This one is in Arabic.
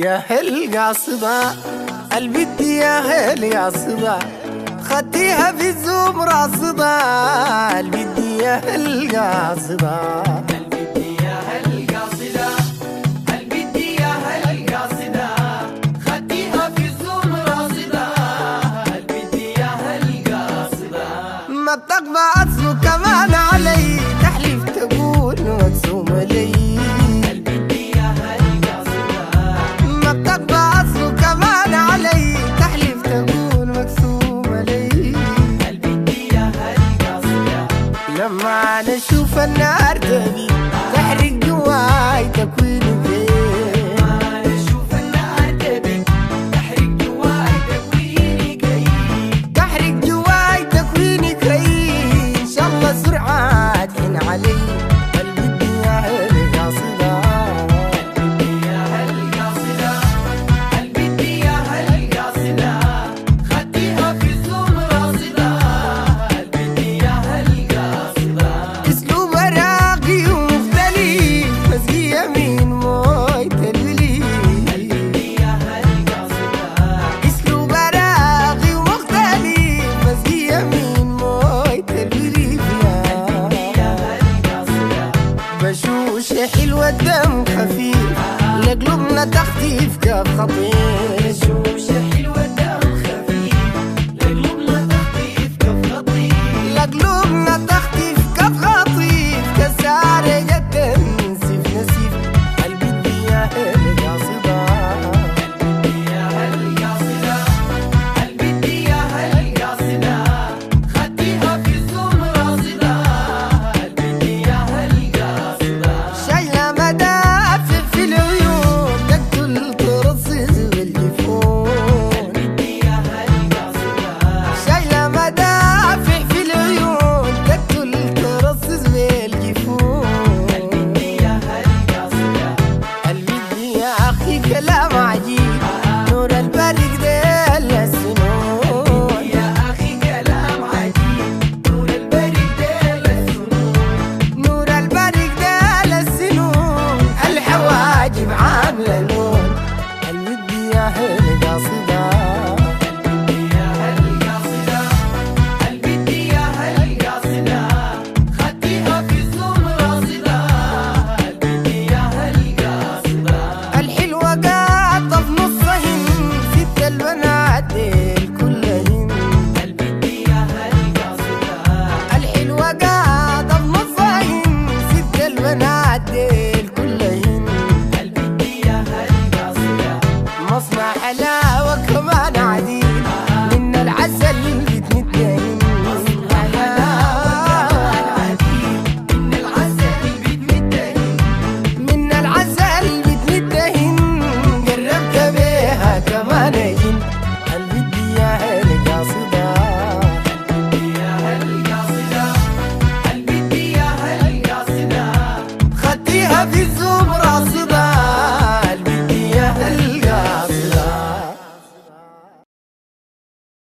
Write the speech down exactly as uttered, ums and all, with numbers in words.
يا هالقاصدة البدي يا هالقاصدة خديها في الزوم راصدة البدي يا هالقاصدة البدي يا هالقاصدة البدي يا هالقاصدة خديها في الزوم راصدة البدي يا هالقاصدة ما بتقبع أصله كمان علي تحلف تقول مقسوم لي لما أنا أشوف النار تبي تحرق جواي تكويني كيف لما أنا أشوف النار تبي تحرق جواي تكويني كيف تحرق جواي تكويني كيف إن شاء الله سرعة تحن علي البدي يا هالقاصدة البدي يا هالقاصدة البدي يا هالقاصدة خديها في الزوم راصدة البدي يا هالقاصدة اسلوب راقي ومختلف مسقي يمين موي تلولي البدي يا هالقاصدة اسلوب راقي ومختلف مسقي يمين موي تلولي البدي يا هالقاصدة بشوش حلوة دم خفيف لقلوبنا تخفيف كف خطير بشوشة حلوة دم خفيف لقلوبنا تخفيف كف خطيف لقلوبنا تخفيف كف خطيف كسارة جد نسيف نسيف البدي يا هالقاصدة البدي يا هالقاصدة البدي يا هالقاصدة خديها في الزوم راصدة البدي يا هالقاصدة شايلة مدافع في العيون تقتل ترصص بالجفون البدي يا هالقاصدة شايلة مدافع في العيون تقتل ترصص بالجفون البدي يا هالقاصدة البدي يا أخي كلام عجيب نور البرق ديل السنون يا أخي كلام عجيب نور البرق ديل السنون نور البرق ديل السنون الحواجب عاملة لون البدي يا هالقاصدة البدي يا هالقاصدة البدي يا هالقاصدة خديها في الزوم راصدة البدي يا هالقاصدة الحلوة قاطة في نصهن ست البنات ديل كلهن البدي يا هالقاصدة الحلوة قاطة في نصهن ست البنات ديل كلهن البدي يا هالقاصدة مصنع حلاوة كمان عديد من العسل بتمدهن إن العسل بيتمدهن من العسل بتمدهن قربت بيها كمان هن البدي يا هالقاصدة البدي يا هالقاصدة البدي يا هالقاصدة خديها في الزور